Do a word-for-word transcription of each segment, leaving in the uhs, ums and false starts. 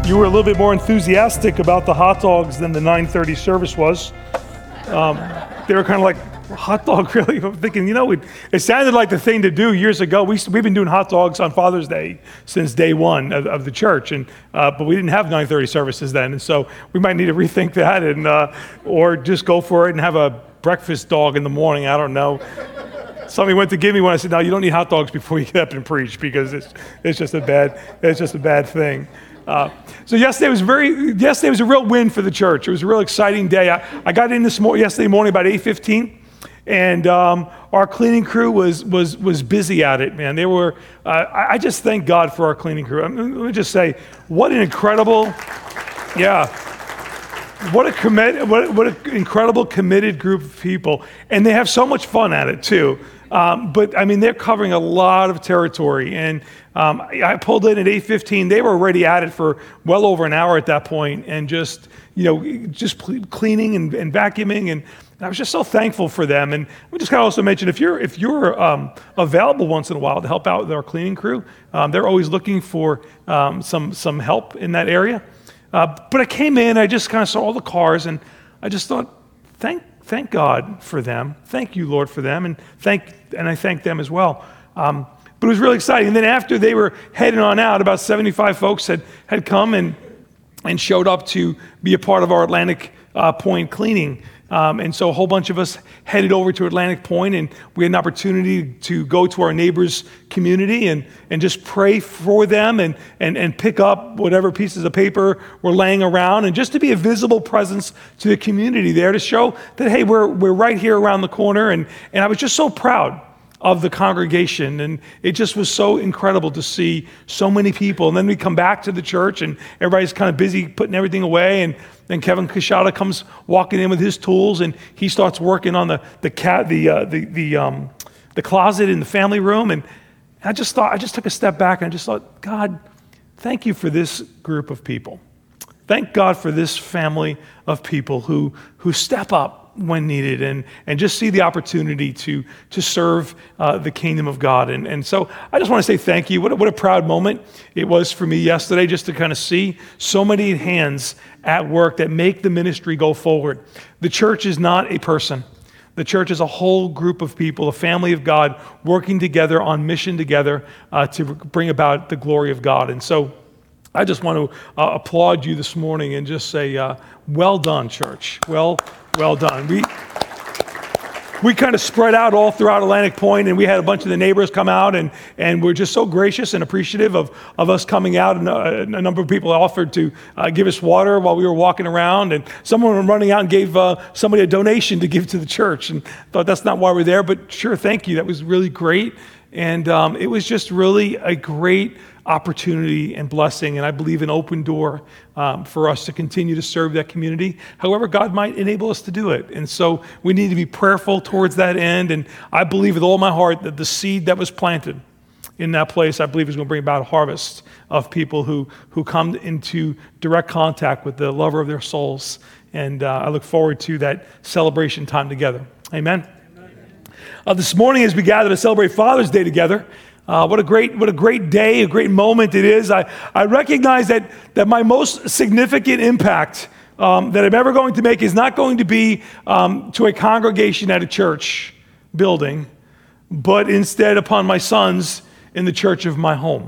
you were a little bit more enthusiastic about the hot dogs than the nine thirty service was. Um, they were kind of like, hot dog, really? I'm thinking, you know, it, it sounded like the thing to do years ago. We, we've been doing hot dogs on Father's Day since day one of, of the church, and uh, but we didn't have nine thirty services then, and so we might need to rethink that, and uh, or just go for it and have a breakfast dog in the morning. I don't know. Somebody went to give me one. I said, no, you don't need hot dogs before you get up and preach, because it's it's just a bad it's just a bad thing. Uh, so yesterday was very yesterday was a real win for the church. It was a real exciting day. I, I got in this mo- yesterday morning about eight fifteen. And um, our cleaning crew was was was busy at it, man. They were. Uh, I, I just thank God for our cleaning crew. I mean, let me just say, what an incredible, yeah, what a commit, what what an incredible committed group of people, and they have so much fun at it too. Um, but I mean, they're covering a lot of territory, and um, I, I pulled in at eight fifteen. They were already at it for well over an hour at that point, and just you know, just cleaning and, and vacuuming and. I was just so thankful for them. And we just kind of also mention, if you're if you're um, available once in a while to help out with our cleaning crew, um, they're always looking for um, some some help in that area. Uh, but I came in, I just kind of saw all the cars, and I just thought, thank thank God for them. Thank you, Lord, for them, and thank and I thank them as well. Um, but it was really exciting. And then after they were heading on out, about seventy-five folks had had come and and showed up to be a part of our Atlantic uh, Point cleaning. Um, and so a whole bunch of us headed over to Atlantic Point, and we had an opportunity to go to our neighbors' community and, and just pray for them and, and, and pick up whatever pieces of paper were laying around, and just to be a visible presence to the community there to show that, hey, we're we're right here around the corner. And, and I was just so proud of the congregation, and it just was so incredible to see so many people. And then we come back to the church, and everybody's kind of busy putting everything away, and then Kevin Kashada comes walking in with his tools, and he starts working on the the cat the uh, the the um, the closet in the family room. And I just thought I just took a step back, and I just thought, God, thank you for this group of people. Thank God for this family of people who who step up when needed, and and just see the opportunity to to serve uh, the kingdom of God. And and so I just want to say thank you. What a, what a proud moment it was for me yesterday, just to kind of see so many hands at work that make the ministry go forward. The church is not a person. The church is a whole group of people, a family of God, working together on mission together uh, to bring about the glory of God. And so I just want to uh, applaud you this morning and just say, uh, well done, church. Well, well done. We we kind of spread out all throughout Atlantic Point, and we had a bunch of the neighbors come out, and and we're just so gracious and appreciative of, of us coming out. And a, a number of people offered to uh, give us water while we were walking around, and someone was running out and gave uh, somebody a donation to give to the church, and thought that's not why we're there, but sure, thank you. That was really great, and um, it was just really a great opportunity and blessing, and I believe an open door um, for us to continue to serve that community, however God might enable us to do it. And so we need to be prayerful towards that end, and I believe with all my heart that the seed that was planted in that place, I believe is going to bring about a harvest of people who, who come into direct contact with the lover of their souls. And uh, I look forward to that celebration time together. Amen. Amen. Uh, this morning, as we gather to celebrate Father's Day together, Uh, what a great, what a great day, a great moment it is. I, I recognize that that my most significant impact um, that I'm ever going to make is not going to be um, to a congregation at a church building, but instead upon my sons in the church of my home.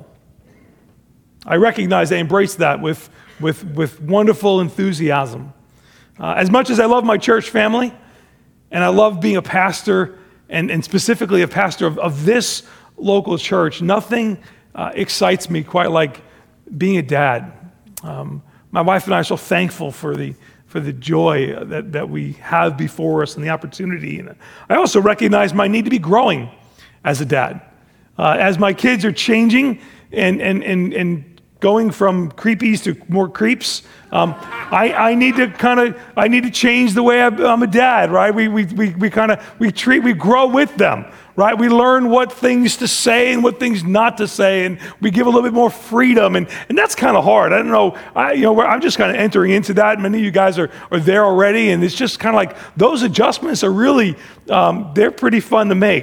I recognize, I embrace that with with with wonderful enthusiasm. Uh, as much as I love my church family, and I love being a pastor, and, and specifically a pastor of, of this local church, nothing uh, excites me quite like being a dad. Um, my wife and I are so thankful for the for the joy that, that we have before us and the opportunity. And I also recognize my need to be growing as a dad. Uh, as my kids are changing and and and and going from creepies to more creeps, um, I, I need to kind of I need to change the way I'm a dad, right? We we we we kind of we treat we grow with them. Right? We learn what things to say and what things not to say, and we give a little bit more freedom, and, and that's kind of hard. I don't know, I, you know, I'm just kind of entering into that. Many of you guys are, are there already, and it's just kind of like those adjustments are really, um, they're pretty fun to make.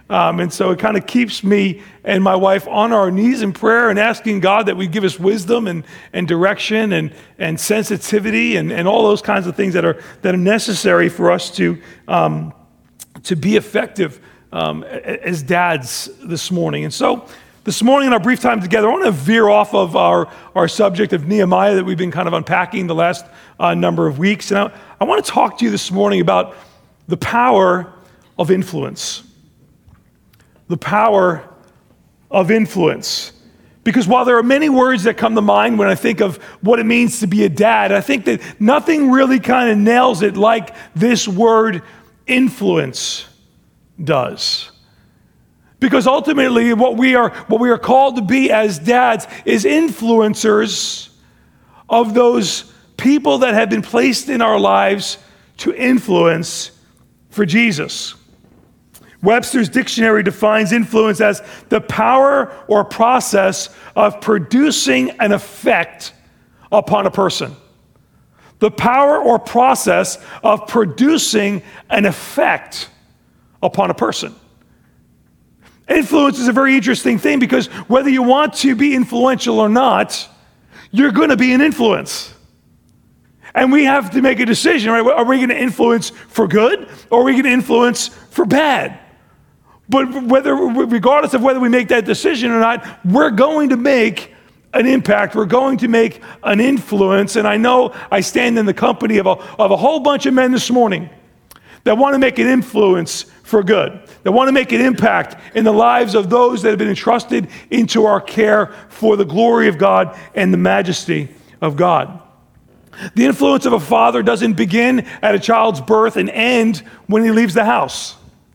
Um, and so it kind of keeps me and my wife on our knees in prayer and asking God that we give us wisdom and, and direction and, and sensitivity and, and all those kinds of things that are that are necessary for us to, um, to be effective um, as dads this morning. And so this morning in our brief time together, I want to veer off of our, our subject of Nehemiah that we've been kind of unpacking the last uh, number of weeks. And I, I want to talk to you this morning about the power of influence. The power of influence. Because while there are many words that come to mind when I think of what it means to be a dad, I think that nothing really kind of nails it like this word influence does. Because ultimately what we are what we are called to be as dads is influencers of those people that have been placed in our lives to influence for Jesus. Webster's dictionary defines influence as the power or process of producing an effect upon a person. The power or process of producing an effect upon a person. Influence is a very interesting thing because whether you want to be influential or not, you're going to be an influence. And we have to make a decision, right? Are we going to influence for good or are we going to influence for bad? But whether, regardless of whether we make that decision or not, we're going to make an impact. We're going to make an influence. And I know I stand in the company of a, of a whole bunch of men this morning that want to make an influence for good, that want to make an impact in the lives of those that have been entrusted into our care for the glory of God and the majesty of God. The influence of a father doesn't begin at a child's birth and end when he leaves the house.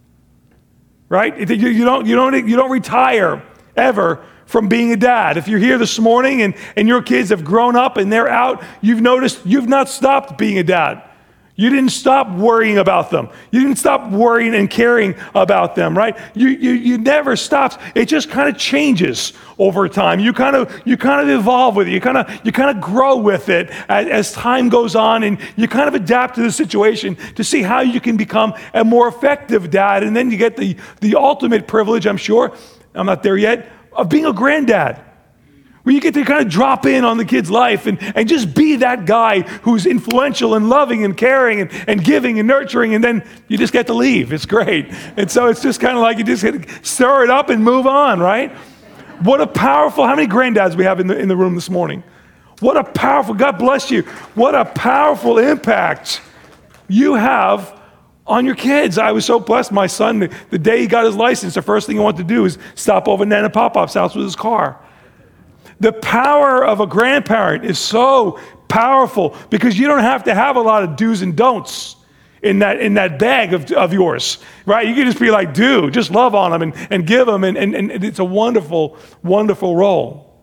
Right? You don't, you don't, you don't retire ever from being a dad. If you're here this morning and, and your kids have grown up and they're out, you've noticed you've not stopped being a dad. You didn't stop worrying about them. You didn't stop worrying and caring about them, right? You you you never stopped. It just kind of changes over time. You kind of you kind of evolve with it. You kind of you kind of grow with it as, as time goes on, and you kind of adapt to the situation to see how you can become a more effective dad. And then you get the the ultimate privilege, I'm sure, I'm not there yet, of being a granddad. Where you get to kind of drop in on the kid's life and, and just be that guy who's influential and loving and caring and, and giving and nurturing, and then you just get to leave. It's great. And so it's just kind of like you just get to stir it up and move on, right? What a powerful, how many granddads we have in the, in the room this morning? What a powerful, God bless you. What a powerful impact you have on your kids. I was so blessed. My son, the, the day he got his license, the first thing he wanted to do is stop over at Nana Pop-Pop's house with his car. The power of a grandparent is so powerful because you don't have to have a lot of do's and don'ts in that in that bag of, of yours, right? You can just be like, do, just love on them and, and give them, and, and, and it's a wonderful, wonderful role.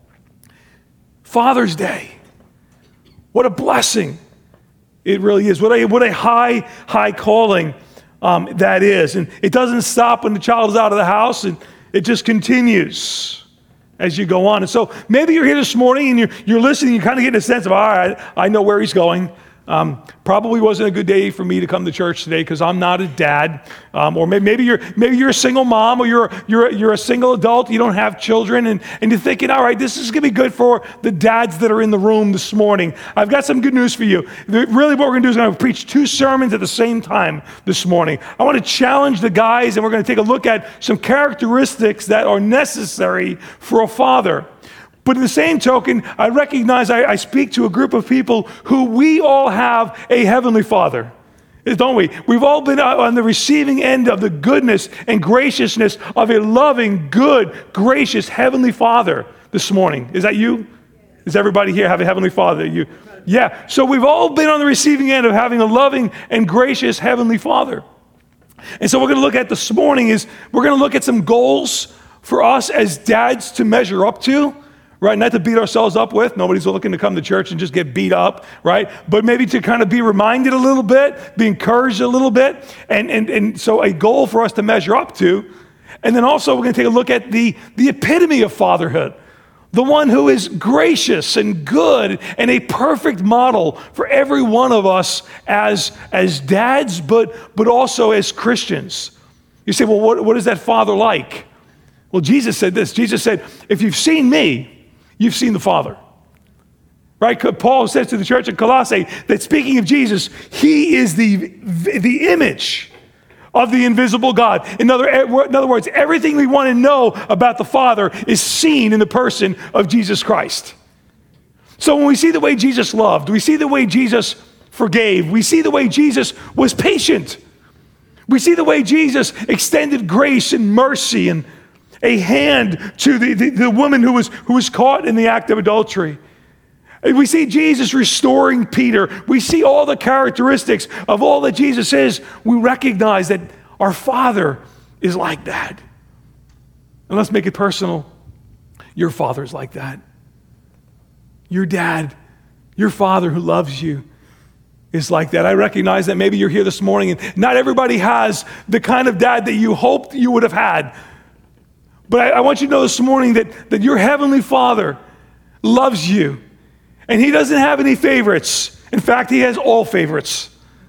Father's Day, what a blessing it really is. What a, what a high, high calling um, that is. And it doesn't stop when the child is out of the house, and it just continues as you go on. And so maybe you're here this morning and you're, you're listening, you kind of get a sense of, all right, I know where he's going. Um, probably wasn't a good day for me to come to church today because I'm not a dad. Um, or maybe, maybe you're maybe you're a single mom, or you're you're you're a single adult. You don't have children, and, and you're thinking, all right, this is going to be good for the dads that are in the room this morning. I've got some good news for you. Really, what we're going to do is I'm going to preach two sermons at the same time this morning. I want to challenge the guys, and we're going to take a look at some characteristics that are necessary for a father. But in the same token, I recognize I, I speak to a group of people who we all have a heavenly Father, don't we? We've all been on the receiving end of the goodness and graciousness of a loving, good, gracious heavenly Father this morning. Is that you? Does everybody here have a heavenly Father? You? Yeah. So we've all been on the receiving end of having a loving and gracious heavenly Father. And so what we're going to look at this morning is we're going to look at some goals for us as dads to measure up to. Right, not to beat ourselves up with. Nobody's looking to come to church and just get beat up, right? But maybe to kind of be reminded a little bit, be encouraged a little bit, and and and so a goal for us to measure up to. And then also we're going to take a look at the, the epitome of fatherhood, the one who is gracious and good and a perfect model for every one of us as, as dads, but, but also as Christians. You say, well, what, what is that Father like? Well, Jesus said this. Jesus said, if you've seen me, you've seen the Father. Right? Paul says to the church in Colossae that speaking of Jesus, he is the, the image of the invisible God. In other, in other words, everything we want to know about the Father is seen in the person of Jesus Christ. So when we see the way Jesus loved, we see the way Jesus forgave, we see the way Jesus was patient, we see the way Jesus extended grace and mercy and a hand to the, the, the woman who was, who was caught in the act of adultery. We see Jesus restoring Peter. We see all the characteristics of all that Jesus is. We recognize that our Father is like that. And let's make it personal. Your Father is like that. Your dad, your Father who loves you is like that. I recognize that maybe you're here this morning and not everybody has the kind of dad that you hoped you would have had. But I, I want you to know this morning that, that your Heavenly Father loves you. And he doesn't have any favorites. In fact, he has all favorites.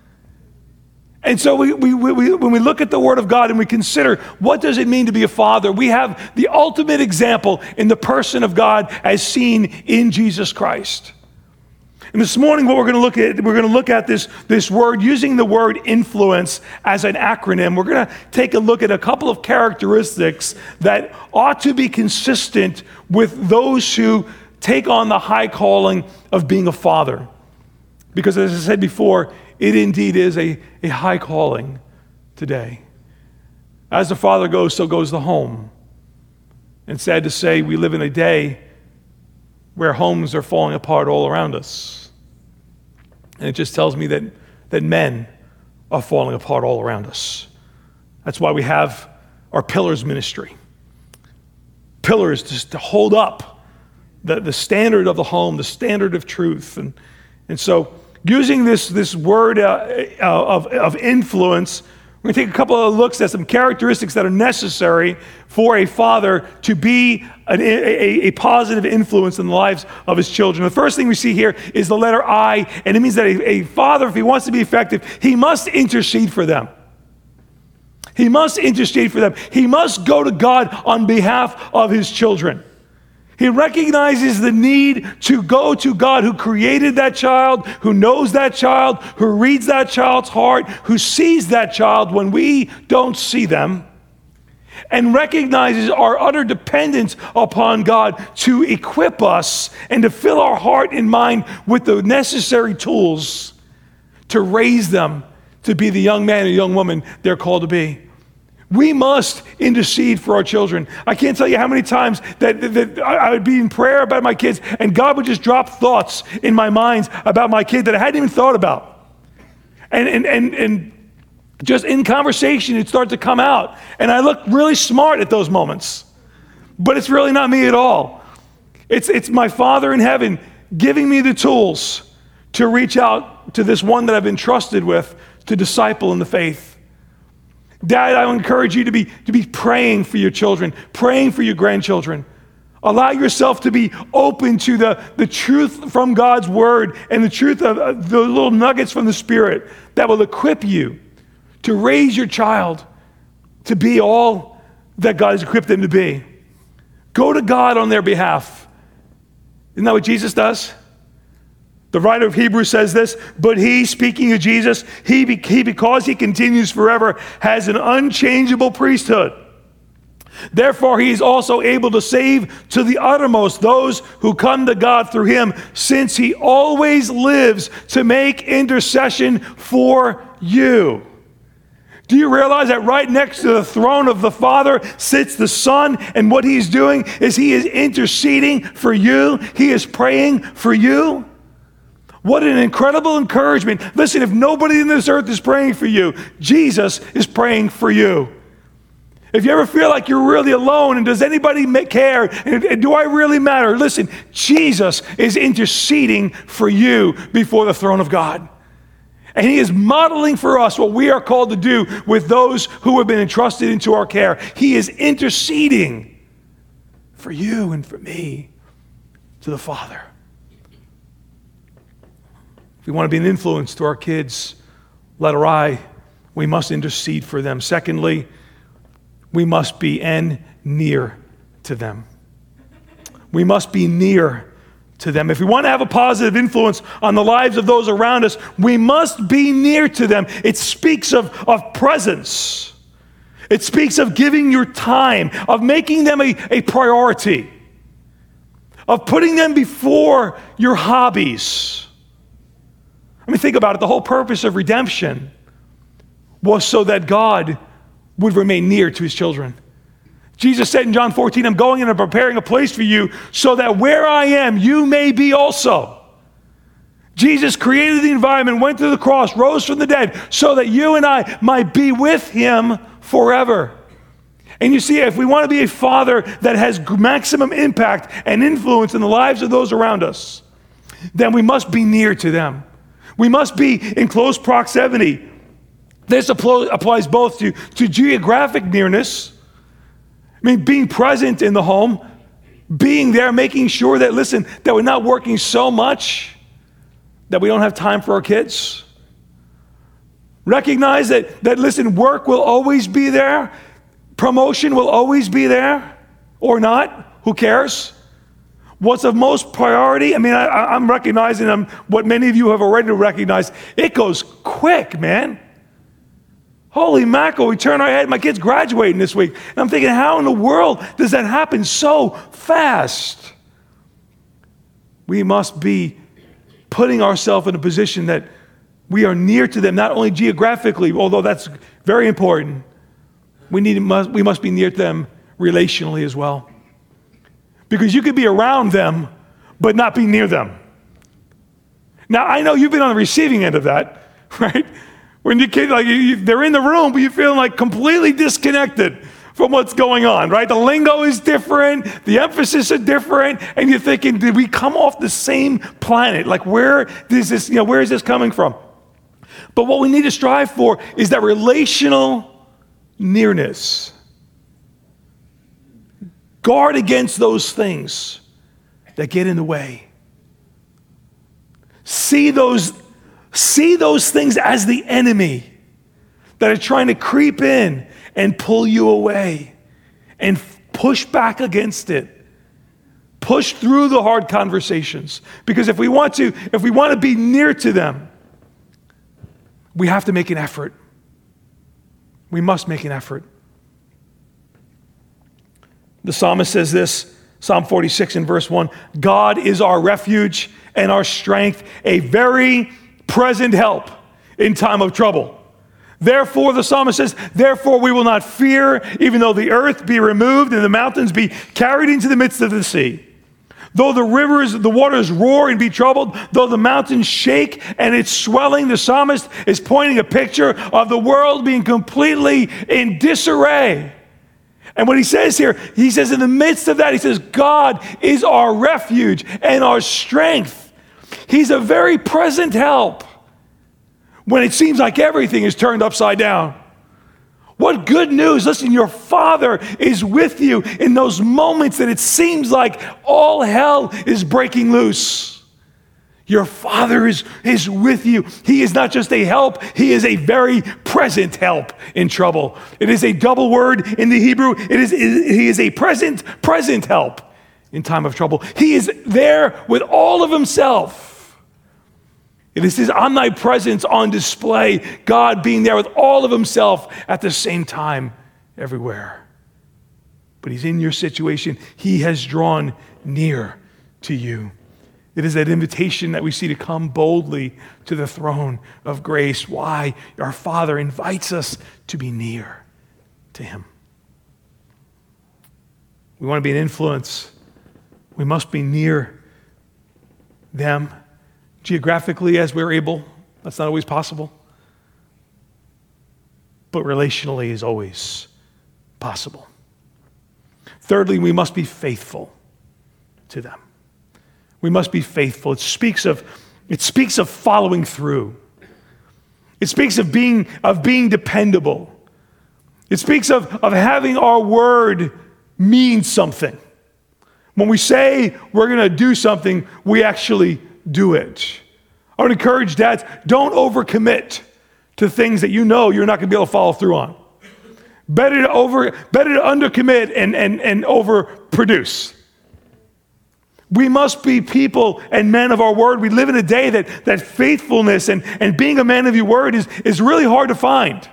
And so we, we, we, when we look at the Word of God and we consider what does it mean to be a father, we have the ultimate example in the person of God as seen in Jesus Christ. And this morning what we're going to look at, we're going to look at this, this word, using the word influence as an acronym. We're going to take a look at a couple of characteristics that ought to be consistent with those who take on the high calling of being a father. Because as I said before, it indeed is a, a high calling today. As the father goes, so goes the home. And sad to say, we live in a day where homes are falling apart all around us. And it just tells me that, that men are falling apart all around us. That's why we have our Pillars ministry. Pillars just to hold up The, the standard of the home, the standard of truth. And, and so using this, this word uh, uh, of, of influence, we're going to take a couple of looks at some characteristics that are necessary for a father to be an, a, a positive influence in the lives of his children. The first thing we see here is the letter I, and it means that a, a father, if he wants to be effective, he must intercede for them. He must intercede for them. He must go to God on behalf of his children. He recognizes the need to go to God who created that child, who knows that child, who reads that child's heart, who sees that child when we don't see them, and recognizes our utter dependence upon God to equip us and to fill our heart and mind with the necessary tools to raise them to be the young man or young woman they're called to be. We must intercede for our children. I can't tell you how many times that, that, that I would be in prayer about my kids and God would just drop thoughts in my mind about my kid that I hadn't even thought about. And, and, and, and just in conversation, it'd start to come out. And I look really smart at those moments. But it's really not me at all. It's, it's my Father in heaven giving me the tools to reach out to this one that I've been trusted with to disciple in the faith. Dad, I encourage you to be, to be praying for your children, praying for your grandchildren. Allow yourself to be open to the, the truth from God's word and the truth of uh, the little nuggets from the Spirit that will equip you to raise your child to be all that God has equipped them to be. Go to God on their behalf. Isn't that what Jesus does? The writer of Hebrews says this, but he, speaking of Jesus, he, he, because he continues forever, has an unchangeable priesthood. Therefore, he is also able to save to the uttermost those who come to God through him, since he always lives to make intercession for you. Do you realize that right next to the throne of the Father sits the Son, and what he's doing is he is interceding for you. He is praying for you. What an incredible encouragement. Listen, if nobody in this earth is praying for you, Jesus is praying for you. If you ever feel like you're really alone and does anybody care and, and do I really matter? Listen, Jesus is interceding for you before the throne of God. And he is modeling for us what we are called to do with those who have been entrusted into our care. He is interceding for you and for me to the Father. If we want to be an influence to our kids, letter I, we must intercede for them. Secondly, we must be and near to them. We must be near to them. If we want to have a positive influence on the lives of those around us, we must be near to them. It speaks of, of presence. It speaks of giving your time, of making them a, a priority, of putting them before your hobbies. I mean, think about it. The whole purpose of redemption was so that God would remain near to his children. Jesus said in John fourteen, I'm going and I'm preparing a place for you so that where I am, you may be also. Jesus created the environment, went to the cross, rose from the dead so that you and I might be with him forever. And you see, if we want to be a father that has maximum impact and influence in the lives of those around us, then we must be near to them. We must be in close proximity. This applies both to, to geographic nearness. I mean, being present in the home, being there, making sure that, listen, that we're not working so much that we don't have time for our kids. Recognize that, that, listen, work will always be there. Promotion will always be there, or not. Who cares? What's of most priority? I mean, I, I'm recognizing um, what many of you have already recognized. It goes quick, man. Holy mackerel, we turn our head, my kid's graduating this week. And I'm thinking, how in the world does that happen so fast? We must be putting ourselves in a position that we are near to them, not only geographically, although that's very important. We need must, we must be near to them relationally as well. Because you could be around them, but not be near them. Now, I know you've been on the receiving end of that, right? When you kid, like you, they're in the room, but you're feeling like completely disconnected from what's going on, right? The lingo is different, the emphasis is different, and you're thinking, did we come off the same planet? Like, where is this, you know, where is this coming from? But what we need to strive for is that relational nearness. Guard against those things that get in the way. See those See those things as the enemy that are trying to creep in and pull you away, and push back against it. Push through the hard conversations. Because if we want to, if we want to be near to them, we have to make an effort. We must make an effort. The psalmist says this, Psalm forty-six in verse one, God is our refuge and our strength, a very present help in time of trouble. Therefore, the psalmist says, therefore we will not fear, even though the earth be removed and the mountains be carried into the midst of the sea. Though the rivers, the waters roar and be troubled, though the mountains shake and it's swelling, the psalmist is pointing a picture of the world being completely in disarray. And what he says here, he says in the midst of that, he says, God is our refuge and our strength. He's a very present help when it seems like everything is turned upside down. What good news. Listen, your Father is with you in those moments that it seems like all hell is breaking loose. Your Father is, is with you. He is not just a help, he is a very present help in trouble. It is a double word in the Hebrew. It is, he is a present, present help in time of trouble. He is there with all of himself. It is his omnipresence on display, God being there with all of himself at the same time everywhere. But he's in your situation. He has drawn near to you. It is that invitation that we see to come boldly to the throne of grace. Why? Our Father invites us to be near to him. We want to be an influence. We must be near them. Geographically, as we're able, that's not always possible. But relationally is always possible. Thirdly, we must be faithful to them. We must be faithful. It speaks of, it speaks of following through. It speaks of being, of being dependable. It speaks of, of having our word mean something. When we say we're going to do something, we actually do it. I would encourage dads, don't overcommit to things that you know you're not going to be able to follow through on. Better to over, better to undercommit and, and, and overproduce. We must be people and men of our word. We live in a day that, that faithfulness and, and being a man of your word is, is really hard to find.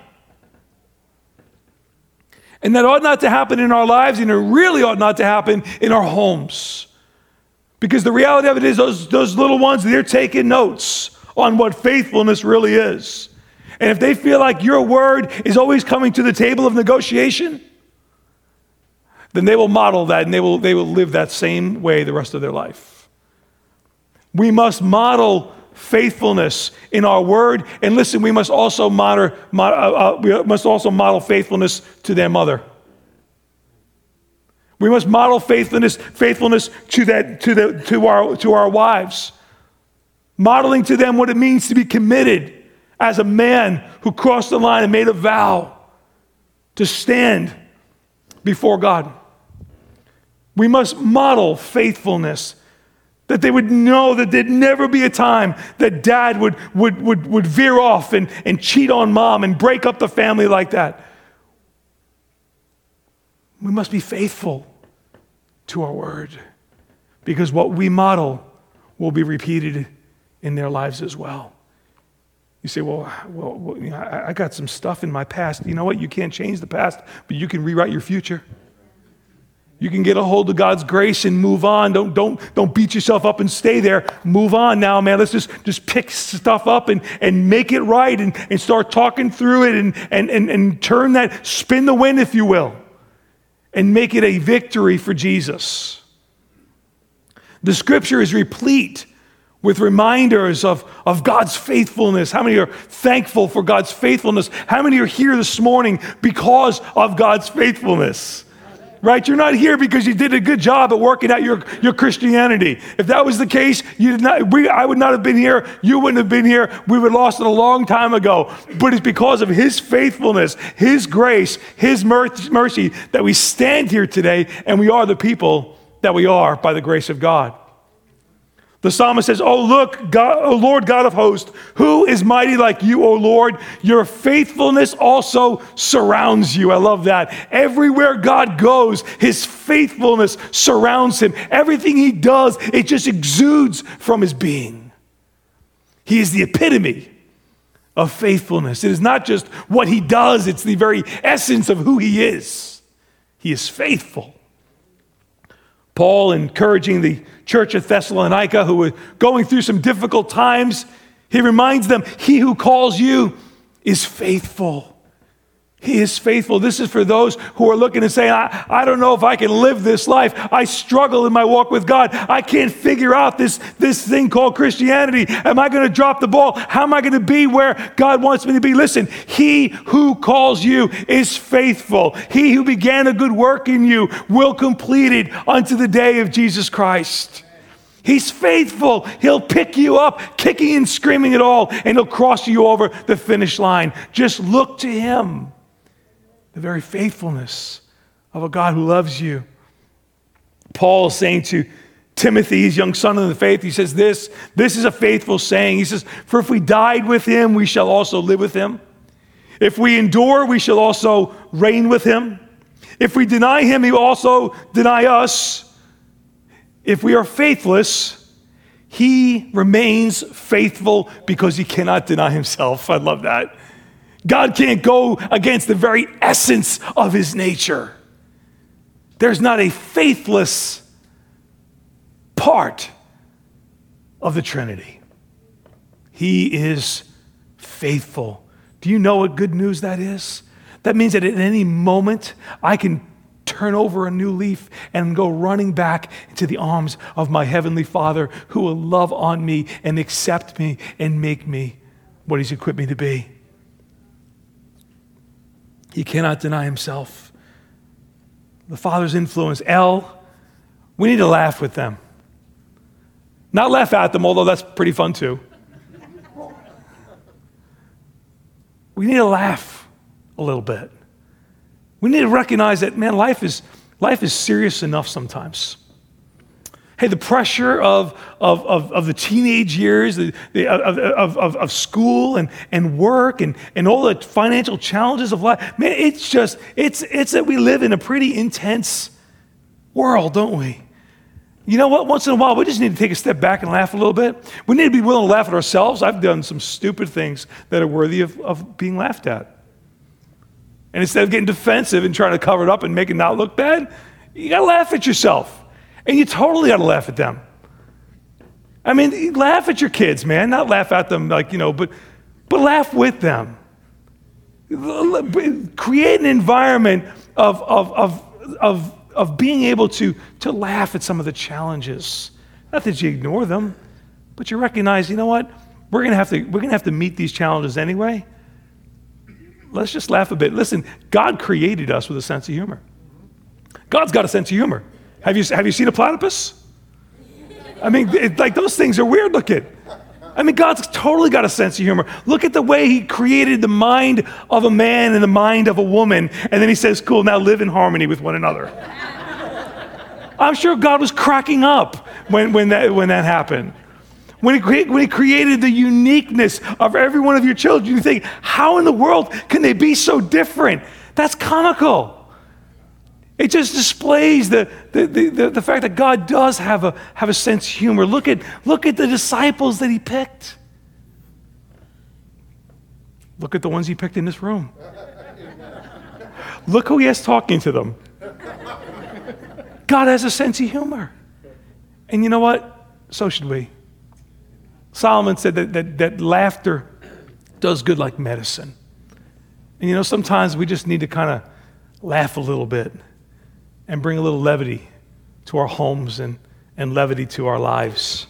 And that ought not to happen in our lives, and it really ought not to happen in our homes. Because the reality of it is those, those little ones, they're taking notes on what faithfulness really is. And if they feel like your word is always coming to the table of negotiation, then they will model that and they will, they will live that same way the rest of their life. We must model faithfulness in our word. And listen, we must also model, uh, uh, we must also model faithfulness to their mother. We must model faithfulness, faithfulness to that, to the, to our, to our wives, modeling to them what it means to be committed as a man who crossed the line and made a vow to stand before God. We must model faithfulness, that they would know that there'd never be a time that dad would, would, would, would veer off and, and cheat on mom and break up the family like that. We must be faithful to our word, because what we model will be repeated in their lives as well. You say, well, well, well you know, I, I got some stuff in my past. You know what? You can't change the past, but you can rewrite your future. You can get a hold of God's grace and move on. Don't, don't, don't beat yourself up and stay there. Move on now, man. Let's just, just pick stuff up and, and make it right and, and start talking through it and, and, and, and turn that, spin the wind, if you will, and make it a victory for Jesus. The scripture is replete with reminders of, of God's faithfulness. How many are thankful for God's faithfulness? How many are here this morning because of God's faithfulness? Right? You're not here because you did a good job at working out your, your Christianity. If that was the case, you did not, we, I would not have been here. You wouldn't have been here. We would have lost it a long time ago. But it's because of his faithfulness, his grace, his mercy that we stand here today, and we are the people that we are by the grace of God. The psalmist says, oh, look, God, oh, Lord God of hosts, who is mighty like you, O Lord? Your faithfulness also surrounds you. I love that. Everywhere God goes, his faithfulness surrounds him. Everything he does, it just exudes from his being. He is the epitome of faithfulness. It is not just what he does, it's the very essence of who he is. He is faithful. Paul, encouraging the church of Thessalonica, who were going through some difficult times, he reminds them, he who calls you is faithful. He is faithful. This is for those who are looking and saying, I, I don't know if I can live this life. I struggle in my walk with God. I can't figure out this, this thing called Christianity. Am I going to drop the ball? How am I going to be where God wants me to be? Listen, he who calls you is faithful. He who began a good work in you will complete it unto the day of Jesus Christ. He's faithful. He'll pick you up, kicking and screaming it all, and he'll cross you over the finish line. Just look to him. The very faithfulness of a God who loves you. Paul is saying to Timothy, his young son in the faith, he says this, this is a faithful saying. He says, for if we died with him, we shall also live with him. If we endure, we shall also reign with him. If we deny him, he will also deny us. If we are faithless, he remains faithful because he cannot deny himself. I love that. God can't go against the very essence of his nature. There's not a faithless part of the Trinity. He is faithful. Do you know what good news that is? That means that at any moment I can turn over a new leaf and go running back into the arms of my heavenly Father, who will love on me and accept me and make me what he's equipped me to be. He cannot deny himself. The Father's influence. L, we need to laugh with them. Not laugh at them, although that's pretty fun too. We need to laugh a little bit. We need to recognize that, man, life is, life is serious enough sometimes. Hey, the pressure of, of, of, of the teenage years, the, the, of, of, of, of school and, and work and, and all the financial challenges of life, man, it's just, it's, it's that we live in a pretty intense world, don't we? You know what? Once in a while, we just need to take a step back and laugh a little bit. We need to be willing to laugh at ourselves. I've done some stupid things that are worthy of, of being laughed at. And instead of getting defensive and trying to cover it up and make it not look bad, you got to laugh at yourself. And you totally got to laugh at them. I mean, laugh at your kids, man. Not laugh at them like, you know, but, but laugh with them. Create an environment of, of, of, of, of being able to, to laugh at some of the challenges. Not that you ignore them, but you recognize, you know what? We're going to have to, we're going to have to meet these challenges anyway. Let's just laugh a bit. Listen, God created us with a sense of humor. God's got a sense of humor. Have you, have you seen a platypus? I mean, it, like those things are weird looking. I mean, God's totally got a sense of humor. Look at the way he created the mind of a man and the mind of a woman. And then he says, cool, now live in harmony with one another. I'm sure God was cracking up when, when, that, when that happened. When he, cre- when he created the uniqueness of every one of your children, you think, how in the world can they be so different? That's comical. It just displays the, the, the, the fact that God does have a, have a sense of humor. Look at, look at the disciples that he picked. Look at the ones he picked in this room. Look who he has talking to them. God has a sense of humor. And you know what? So should we. Solomon said that, that, that laughter does good like medicine. And you know, sometimes we just need to kind of laugh a little bit and bring a little levity to our homes and, and levity to our lives.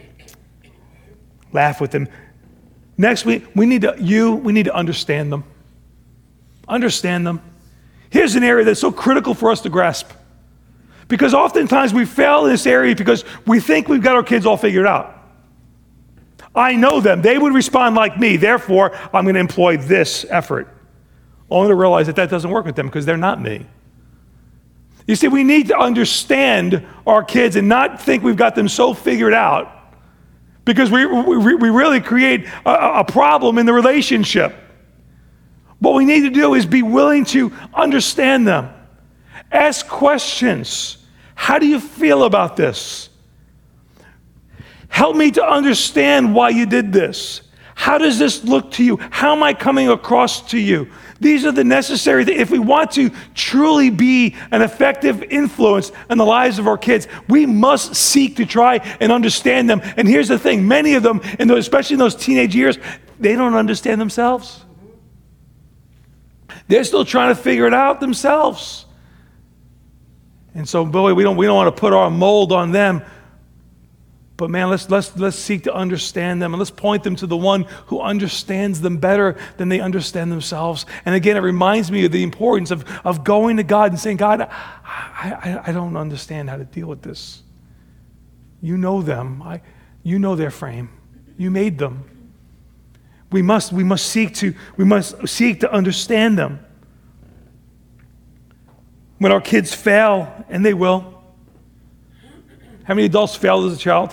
Laugh with them. Next, we, we need to, you, we need to understand them. Understand them. Here's an area that's so critical for us to grasp. Because oftentimes we fail in this area because we think we've got our kids all figured out. I know them. They would respond like me. Therefore, I'm going to employ this effort. Only to realize that that doesn't work with them because they're not me. You see, we need to understand our kids and not think we've got them so figured out because we, we, we really create a, a problem in the relationship. What we need to do is be willing to understand them. Ask questions. How do you feel about this? Help me to understand why you did this. How does this look to you? How am I coming across to you? These are the necessary things. If we want to truly be an effective influence in the lives of our kids, we must seek to try and understand them. And here's the thing, many of them, in those, especially in those teenage years, they don't understand themselves. They're still trying to figure it out themselves. And so, boy, we don't, we don't want to put our mold on them. But man, let's, let's, let's seek to understand them and let's point them to the one who understands them better than they understand themselves. And again, it reminds me of the importance of, of going to God and saying, God, I, I, I don't understand how to deal with this. You know them. I, you know their frame. You made them. We must, we must seek to, we must seek to understand them. When our kids fail, and they will. How many adults failed as a child?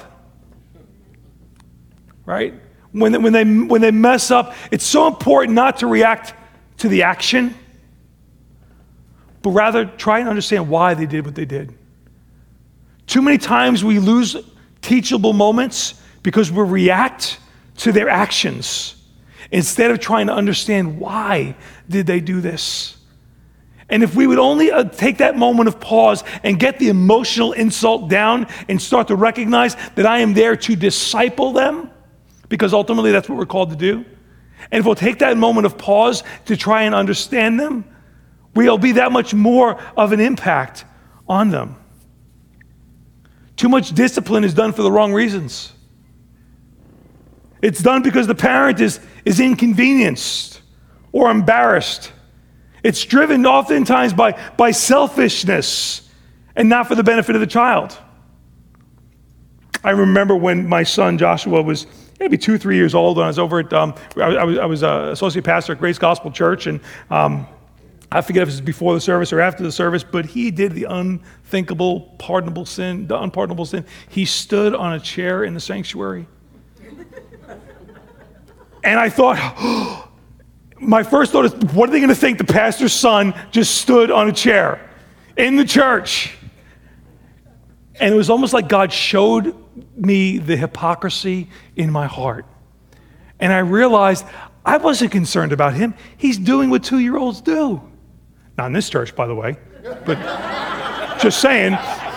Right? When they, when they when they mess up, it's so important not to react to the action, but rather try and understand why they did what they did. Too many times we lose teachable moments because we react to their actions instead of trying to understand why did they do this. And if we would only uh, take that moment of pause and get the emotional insult down and start to recognize that I am there to disciple them, because ultimately that's what we're called to do. And if we'll take that moment of pause to try and understand them, we'll be that much more of an impact on them. Too much discipline is done for the wrong reasons. It's done because the parent is, is inconvenienced or embarrassed. It's driven oftentimes by, by selfishness and not for the benefit of the child. I remember when my son Joshua was maybe two, three years old, and I was over at, um, I, I was, I was an associate pastor at Grace Gospel Church, and um, I forget if it was before the service or after the service, but he did the unthinkable, pardonable sin, the unpardonable sin. He stood on a chair in the sanctuary. And I thought, oh, my first thought is, what are they going to think? The pastor's son just stood on a chair in the church. And it was almost like God showed me the hypocrisy in my heart. And I realized I wasn't concerned about him. He's doing what two-year-olds do. Not in this church, by the way, but just saying.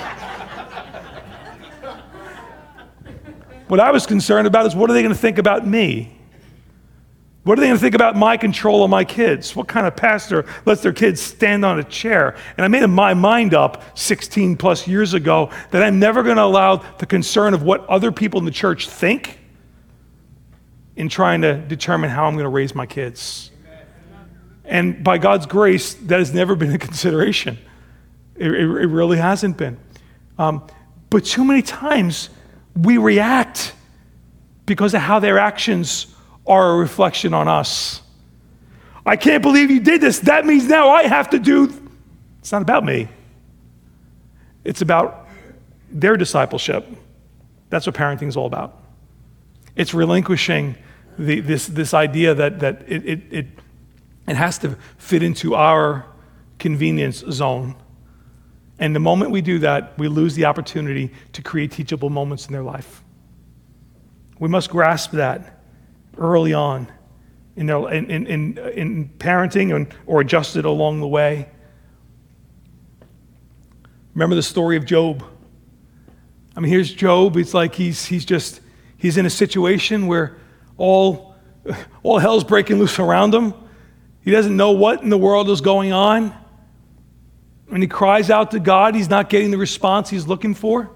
What I was concerned about is, what are they going to think about me? What are they going to think about my control of my kids? What kind of pastor lets their kids stand on a chair? And I made my mind up sixteen plus years ago that I'm never going to allow the concern of what other people in the church think in trying to determine how I'm going to raise my kids. And by God's grace, that has never been a consideration. It, it, it really hasn't been. Um, but too many times we react because of how their actions are a reflection on us. I can't believe you did this. That means now I have to do. It's not about me. It's about their discipleship. That's what parenting is all about. It's relinquishing the, this, this idea that, that it, it, it It has to fit into our convenience zone. And the moment we do that, we lose the opportunity to create teachable moments in their life. We must grasp that early on in, their, in, in, in, in parenting and, or adjust it along the way. Remember the story of Job. I mean, here's Job. It's like he's, he's just, he's in a situation where all, all hell's breaking loose around him. He doesn't know what in the world is going on. When he cries out to God, he's not getting the response he's looking for.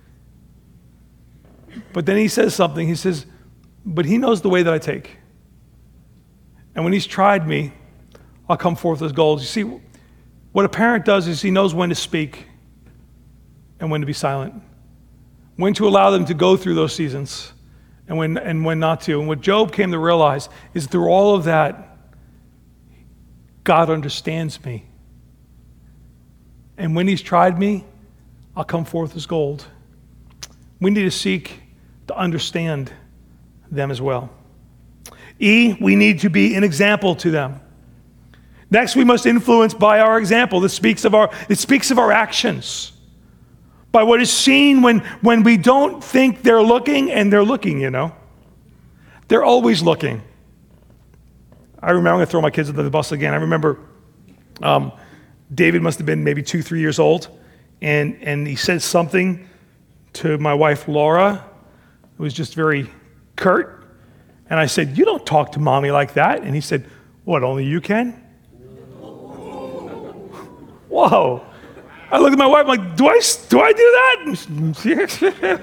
But then he says something. He says, but he knows the way that I take. And when he's tried me, I'll come forth as gold. You see, what a parent does is he knows when to speak and when to be silent. When to allow them to go through those seasons and when, and when not to. And what Job came to realize is through all of that, God understands me. And when he's tried me, I'll come forth as gold. We need to seek to understand them as well. E, we need to be an example to them. Next, we must influence by our example. This speaks of our, it speaks of our actions. By what is seen when, when we don't think they're looking, and they're looking, you know. They're always looking. I remember, I'm going to throw my kids under the bus again. I remember um, David must have been maybe two, three years old, and, and he said something to my wife, Laura. It was just very curt. And I said, you don't talk to mommy like that. And he said, what, only you can? Whoa. I looked at my wife, I'm like, do I, do I do that?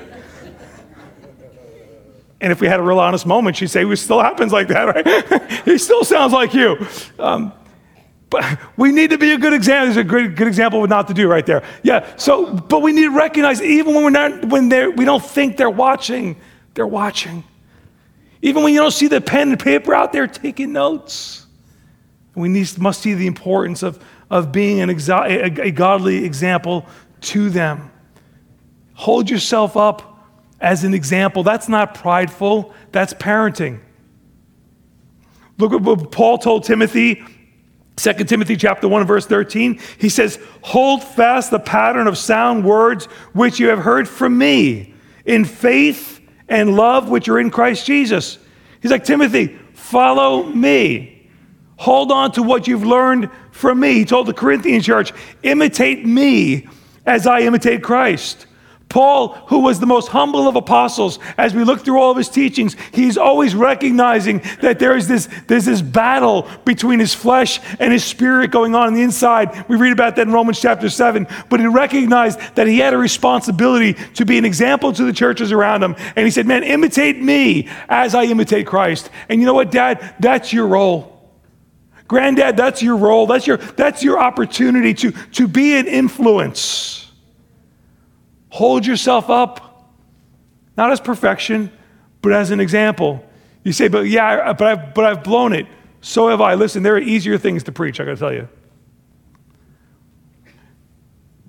And if we had a real honest moment, she'd say, it still happens like that, right? He still sounds like you. Um, but we need to be a good example. There's a good, good example of not to do right there. Yeah, so, but we need to recognize, even when we're not, when they're, we don't think they're watching, they're watching. Even when you don't see the pen and paper out there taking notes. We need, must see the importance of, of being an exa- a, a godly example to them. Hold yourself up as an example. That's not prideful, that's parenting. Look at what Paul told Timothy, Second Timothy chapter one, verse thirteen. He says, hold fast the pattern of sound words which you have heard from me in faith and love which are in Christ Jesus. He's like, Timothy, follow me. Hold on to what you've learned from me. He told the Corinthian church, imitate me as I imitate Christ. Paul, who was the most humble of apostles, as we look through all of his teachings, he's always recognizing that there is this, there's this battle between his flesh and his spirit going on on the inside. We read about that in Romans chapter seven. But he recognized that he had a responsibility to be an example to the churches around him. And he said, man, imitate me as I imitate Christ. And you know what, Dad? That's your role. Granddad, that's your role. That's your, that's your opportunity to, to be an influence. Hold yourself up, not as perfection, but as an example. You say, but yeah, but I've, but I've blown it. So have I. Listen, there are easier things to preach, I got to tell you.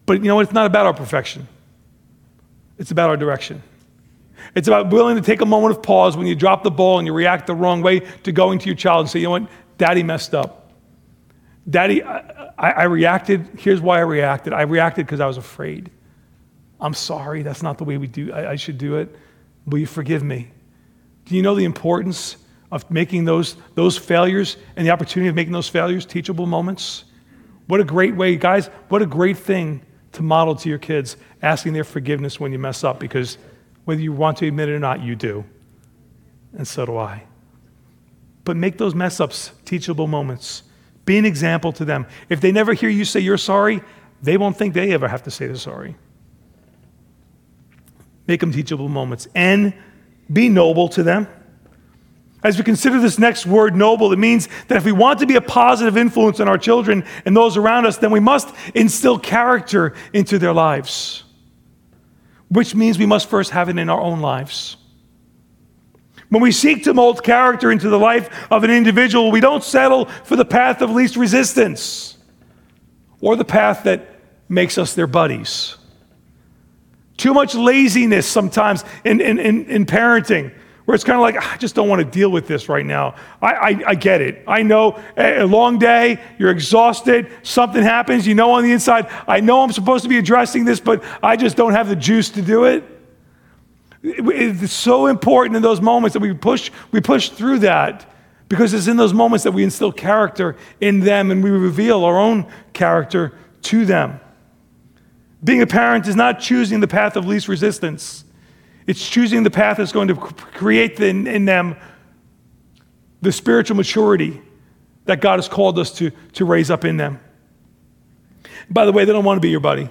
But you know what? It's not about our perfection. It's about our direction. It's about willing to take a moment of pause when you drop the ball and you react the wrong way to going to your child and say, you know what? Daddy messed up. Daddy, I, I, I reacted. Here's why I reacted. I reacted because I was afraid. I'm sorry. That's not the way we do. I, I should do it. Will you forgive me? Do you know the importance of making those, those failures and the opportunity of making those failures teachable moments? What a great way, guys, what a great thing to model to your kids, asking their forgiveness when you mess up, because whether you want to admit it or not, you do. And so do I. But make those mess ups teachable moments. Be an example to them. If they never hear you say you're sorry, they won't think they ever have to say they're sorry. Make them teachable moments. And be noble to them. As we consider this next word, noble, it means that if we want to be a positive influence on our children and those around us, then we must instill character into their lives, which means we must first have it in our own lives. When we seek to mold character into the life of an individual, we don't settle for the path of least resistance or the path that makes us their buddies. Too much laziness sometimes in, in, in, in parenting, where it's kind of like, I just don't want to deal with this right now. I, I, I get it. I know a long day, you're exhausted, something happens, you know on the inside, I know I'm supposed to be addressing this, but I just don't have the juice to do it. It's so important in those moments that we push, we push through that, because it's in those moments that we instill character in them and we reveal our own character to them. Being a parent is not choosing the path of least resistance. It's choosing the path that's going to create in, in them the spiritual maturity that God has called us to, to raise up in them. By the way, they don't want to be your buddy.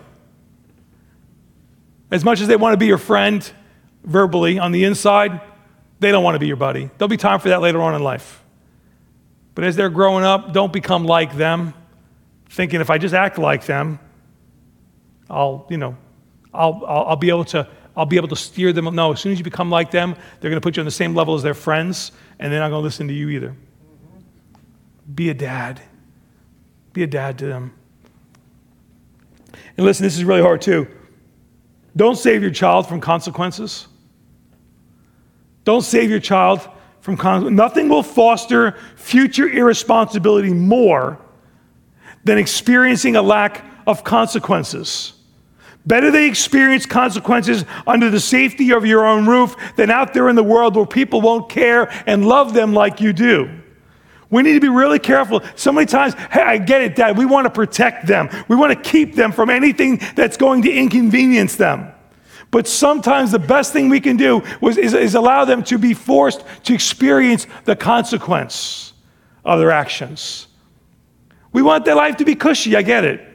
As much as they want to be your friend verbally, on the inside, they don't want to be your buddy. There'll be time for that later on in life. But as they're growing up, don't become like them, thinking if I just act like them, I'll, you know, I'll, I'll, I'll be able to I'll be able to steer them. No, as soon as you become like them, they're going to put you on the same level as their friends, and they're not going to listen to you either. Be a dad. Be a dad to them. And listen, this is really hard too. Don't save your child from consequences. Don't save your child from consequences. Nothing will foster future irresponsibility more than experiencing a lack of consequences. Better they experience consequences under the safety of your own roof than out there in the world where people won't care and love them like you do. We need to be really careful. So many times, hey, I get it, Dad. We want to protect them. We want to keep them from anything that's going to inconvenience them. But sometimes the best thing we can do was, is, is allow them to be forced to experience the consequence of their actions. We want their life to be cushy. I get it.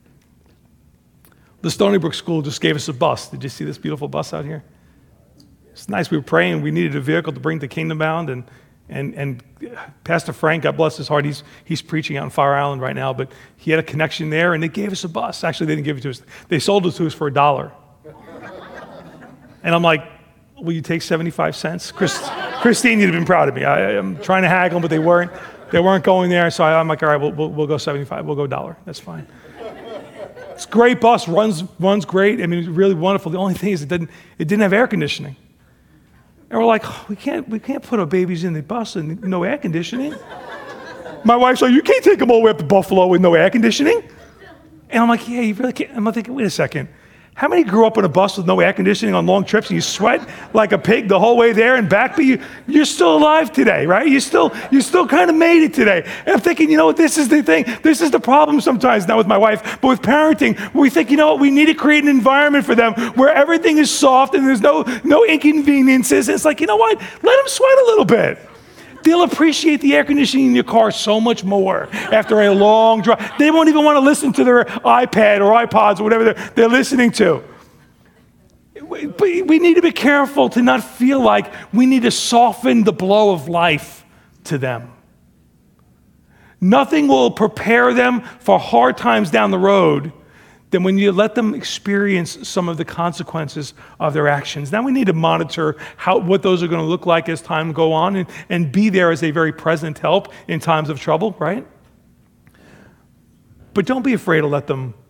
The Stony Brook School just gave us a bus. Did you see this beautiful bus out here? It's nice. We were praying. We needed a vehicle to bring to Kingdom Bound. And, and, and Pastor Frank, God bless his heart, he's, he's preaching out in Fire Island right now, but he had a connection there, and they gave us a bus. Actually, they didn't give it to us. They sold it to us for a dollar. And I'm like, will you take seventy-five cents? Chris, Christine, you'd have been proud of me. I, I'm trying to haggle, but they weren't. They weren't going there. So I, I'm like, all right, we'll, we'll, we'll go seventy-five. We'll go a dollar. That's fine. It's a great bus, runs runs great. I mean, it's really wonderful. The only thing is it didn't it didn't have air conditioning. And we're like, oh, we can't we can't put our babies in the bus and no air conditioning. My wife's like, you can't take them all the way up to Buffalo with no air conditioning. And I'm like, yeah, you really can't. I'm thinking, wait a second. How many grew up on a bus with no air conditioning on long trips and you sweat like a pig the whole way there and back, but you, you're still alive today, right? You still, you still kind of made it today. And I'm thinking, you know what, this is the thing. This is the problem sometimes, not with my wife, but with parenting. We think, you know what, we need to create an environment for them where everything is soft and there's no, no inconveniences. And it's like, you know what, let them sweat a little bit. They'll appreciate the air conditioning in your car so much more after a long drive. They won't even want to listen to their iPad or iPods or whatever they're, they're listening to. But we need to be careful to not feel like we need to soften the blow of life to them. Nothing will prepare them for hard times down the road than when you let them experience some of the consequences of their actions. Now we need to monitor how, what those are going to look like as time go on and, and be there as a very present help in times of trouble, right? But don't be afraid to let them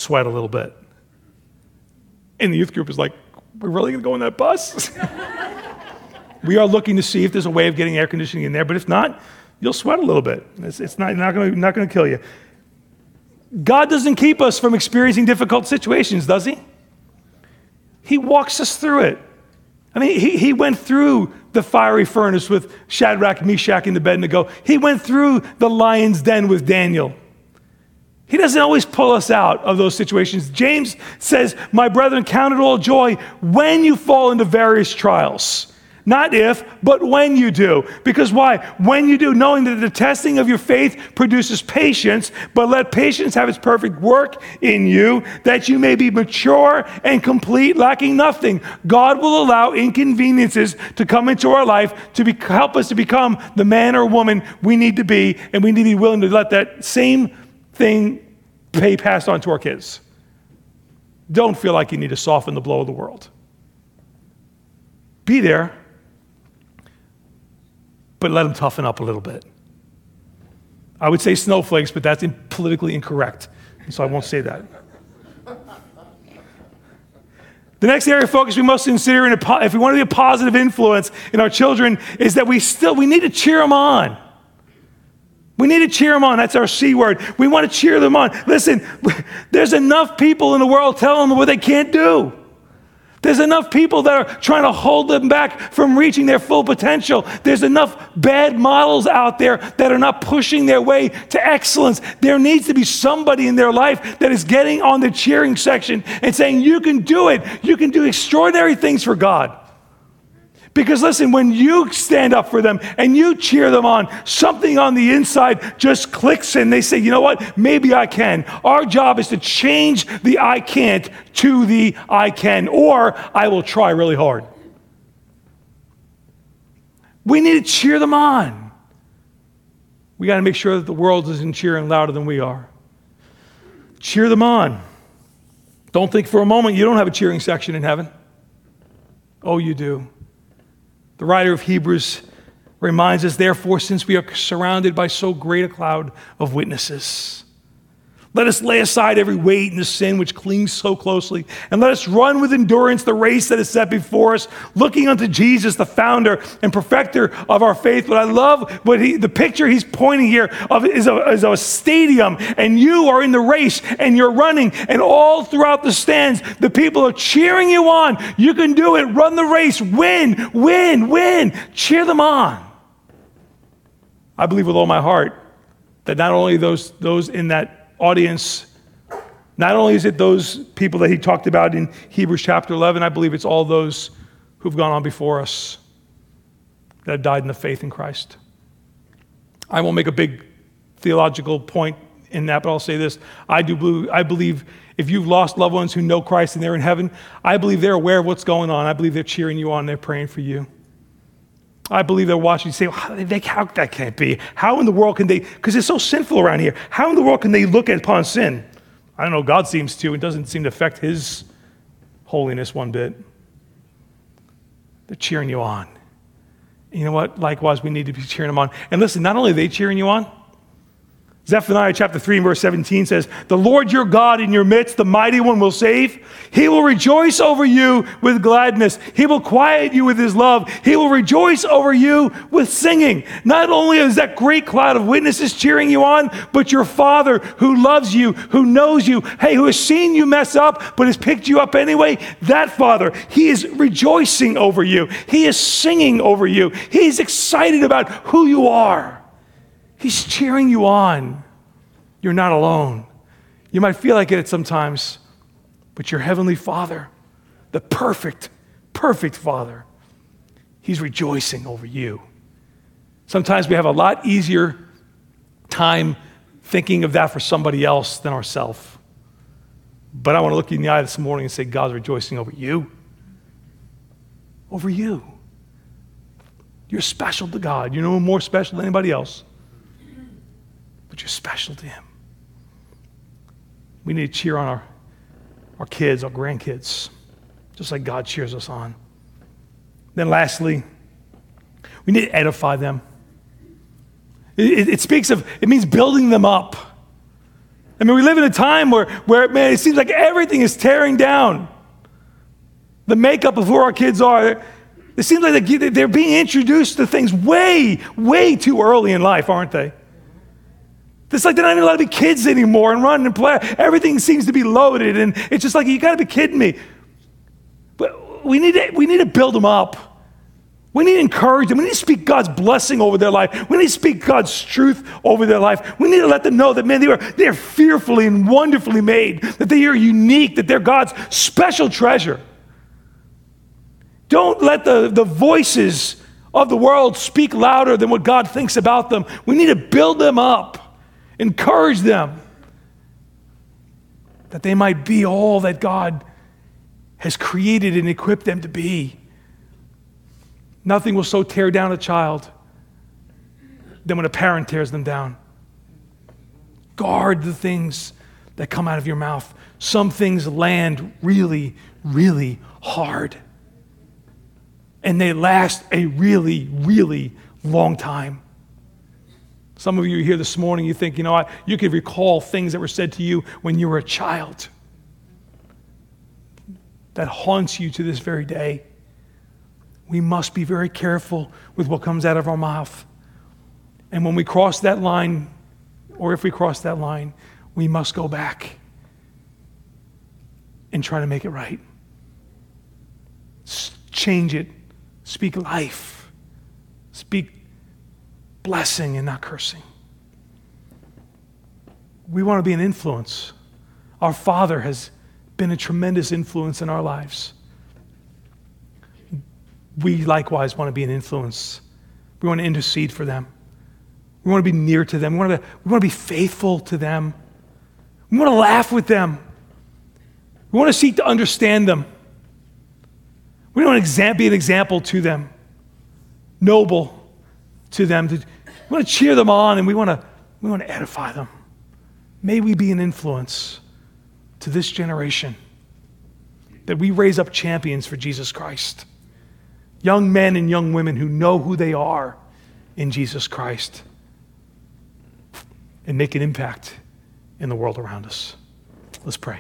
sweat a little bit. And the youth group is like, we're really going to go on that bus? We are looking to see if there's a way of getting air conditioning in there, but if not, you'll sweat a little bit. It's, it's not, not going not to kill you. God doesn't keep us from experiencing difficult situations, does he? He walks us through it. I mean, he, he went through the fiery furnace with Shadrach, Meshach, and Abednego. He went through the lion's den with Daniel. He doesn't always pull us out of those situations. James says, my brethren, count it all joy when you fall into various trials. Not if, but when you do. Because why? When you do, knowing that the testing of your faith produces patience, but let patience have its perfect work in you, that you may be mature and complete, lacking nothing. God will allow inconveniences to come into our life to be, help us to become the man or woman we need to be, and we need to be willing to let that same thing be passed on to our kids. Don't feel like you need to soften the blow of the world. Be there, but let them toughen up a little bit. I would say snowflakes, but that's in politically incorrect, so I won't say that. The next area of focus we must consider, in a, if we want to be a positive influence in our children, is that we still, we need to cheer them on. We need to cheer them on. That's our C word. We want to cheer them on. Listen, there's enough people in the world telling them what they can't do. There's enough people that are trying to hold them back from reaching their full potential. There's enough bad models out there that are not pushing their way to excellence. There needs to be somebody in their life that is getting on the cheering section and saying, you can do it. You can do extraordinary things for God. Because listen, when you stand up for them and you cheer them on, something on the inside just clicks and they say, you know what, maybe I can. Our job is to change the I can't to the I can, or I will try really hard. We need to cheer them on. We got to make sure that the world isn't cheering louder than we are. Cheer them on. Don't think for a moment you don't have a cheering section in heaven. Oh, you do. The writer of Hebrews reminds us, therefore, since we are surrounded by so great a cloud of witnesses, let us lay aside every weight and the sin which clings so closely, and let us run with endurance the race that is set before us, looking unto Jesus, the founder and perfecter of our faith. But I love what he, the picture he's pointing here of is a, is a stadium, and you are in the race, and you're running, and all throughout the stands, the people are cheering you on. You can do it. Run the race. Win, win, win. Cheer them on. I believe with all my heart that not only those, those in that audience, not only is it those people that he talked about in Hebrews chapter eleven, I believe it's all those who've gone on before us that have died in the faith in Christ. I won't make a big theological point in that, but I'll say this. I do believe, I believe if you've lost loved ones who know Christ and they're in heaven, I believe they're aware of what's going on. I believe they're cheering you on. They're praying for you. I believe they're watching you say, well, how, they, how that can't be? How in the world can they, because it's so sinful around here, how in the world can they look upon sin? I don't know, God seems to. It doesn't seem to affect his holiness one bit. They're cheering you on. And you know what? Likewise, we need to be cheering them on. And listen, not only are they cheering you on, Zephaniah chapter three and verse seventeen says, the Lord your God in your midst, the mighty one will save. He will rejoice over you with gladness. He will quiet you with his love. He will rejoice over you with singing. Not only is that great cloud of witnesses cheering you on, but your Father who loves you, who knows you, hey, who has seen you mess up, but has picked you up anyway, that Father, he is rejoicing over you. He is singing over you. He's excited about who you are. He's cheering you on. You're not alone. You might feel like it sometimes, but your heavenly Father, the perfect, perfect Father, he's rejoicing over you. Sometimes we have a lot easier time thinking of that for somebody else than ourselves. But I want to look you in the eye this morning and say, God's rejoicing over you. Over you. You're special to God. You're no more special than anybody else. But you're special to him. We need to cheer on our, our kids, our grandkids, just like God cheers us on. Then lastly, we need to edify them. It, it, it speaks of, it means building them up. I mean, we live in a time where, where, man, it seems like everything is tearing down the makeup of who our kids are. It seems like they're being introduced to things way, way too early in life, aren't they? It's like they're not even allowed to be kids anymore and run and play. Everything seems to be loaded, and it's just like, you got to be kidding me. But we need to, we need to build them up. We need to encourage them. We need to speak God's blessing over their life. We need to speak God's truth over their life. We need to let them know that, man, they are, they are fearfully and wonderfully made, that they are unique, that they're God's special treasure. Don't let the, the voices of the world speak louder than what God thinks about them. We need to build them up, encourage them, that they might be all that God has created and equipped them to be. Nothing will so tear down a child than when a parent tears them down. Guard the things that come out of your mouth. Some things land really, really hard. And they last a really, really long time. Some of you are here this morning, you think, you know, I, you could recall things that were said to you when you were a child. That haunts you to this very day. We must be very careful with what comes out of our mouth. And when we cross that line, or if we cross that line, we must go back and try to make it right. S- change it. Speak life. Speak blessing and not cursing. We want to be an influence. Our Father has been a tremendous influence in our lives. We likewise want to be an influence. We want to intercede for them. We want to be near to them. We want to, we want to be faithful to them. We want to laugh with them. We want to seek to understand them. We want to be an example to them, noble to them. We want to cheer them on, and we want to, we want to edify them. May we be an influence to this generation, that we raise up champions for Jesus Christ. Young men and young women who know who they are in Jesus Christ and make an impact in the world around us. Let's pray.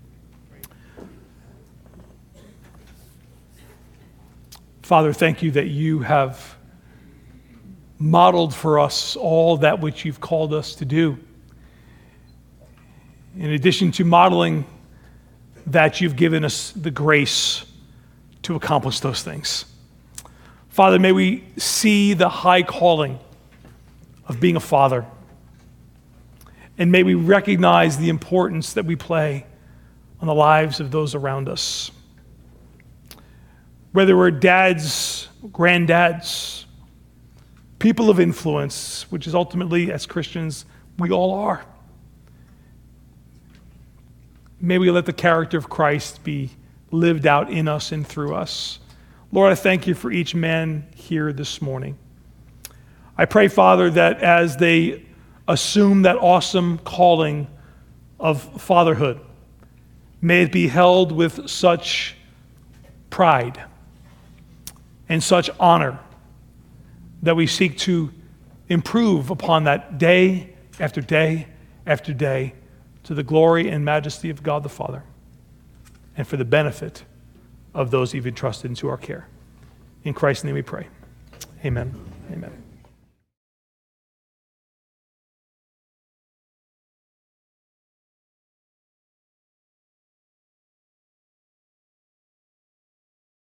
Father, thank you that you have modeled for us all that which you've called us to do. In addition to modeling that, you've given us the grace to accomplish those things. Father, may we see the high calling of being a father. And may we recognize the importance that we play on the lives of those around us. Whether we're dads, granddads, people of influence, which is ultimately, as Christians, we all are. May we let the character of Christ be lived out in us and through us. Lord, I thank you for each man here this morning. I pray, Father, that as they assume that awesome calling of fatherhood, may it be held with such pride and such honor that we seek to improve upon that day after day after day to the glory and majesty of God the Father and for the benefit of those you've entrusted into our care. In Christ's name we pray. Amen. Amen.